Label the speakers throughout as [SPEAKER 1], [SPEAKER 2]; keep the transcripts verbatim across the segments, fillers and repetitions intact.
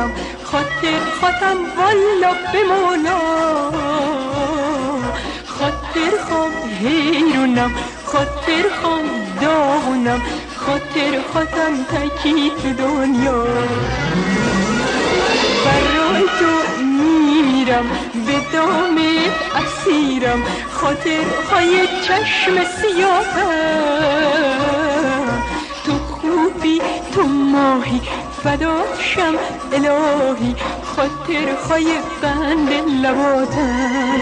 [SPEAKER 1] میدونم خاطر خواهم والا به مولا خاطر خواهم حیرونم خاطر خواهم داغونم خاطر خواهم تکی تو دنیا برای تو میمیرم به دامت اسیرم خاطر های چشم سیاهم تو خوبی تو ماهی فداشم الهی خاطر های قند لباتم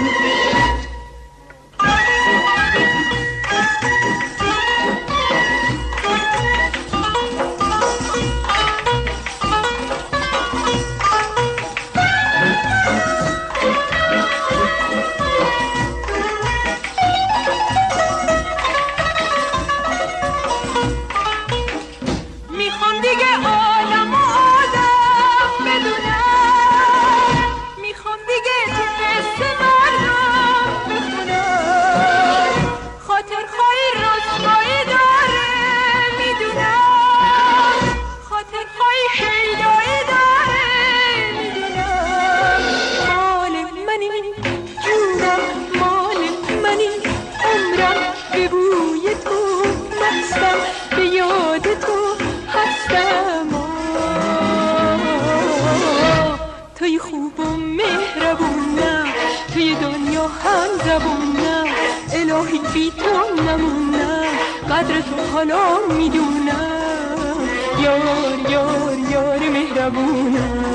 [SPEAKER 1] توی خوب و مهربونم توی دنیا هم زبونم الهی بی تو نمونم قدر تو حالا میدونم یار یار یار مهربونم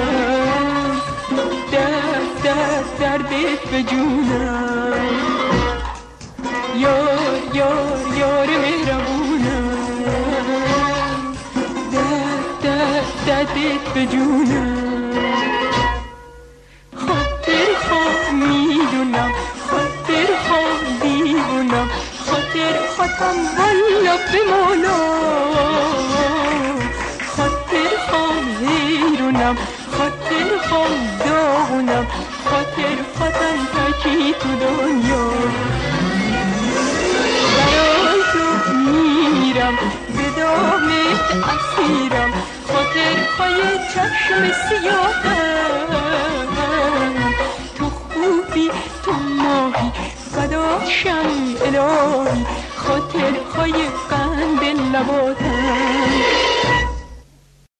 [SPEAKER 1] درد درد دردت به جونم یار یار یار مهربونم درد درد دردت به جونم خاطر خواهم دیوونم خاطر خواهم والا به مولا خاطر خواهم حیرونم خاطر خواهم داغونم خاطر خواهم تکی تو دنیا برای تو میمیرم به دامت اسیرم خاطر های چشم سیاهم تو خوبی تو ماهی فداشم الهی خاطر های قند لباتم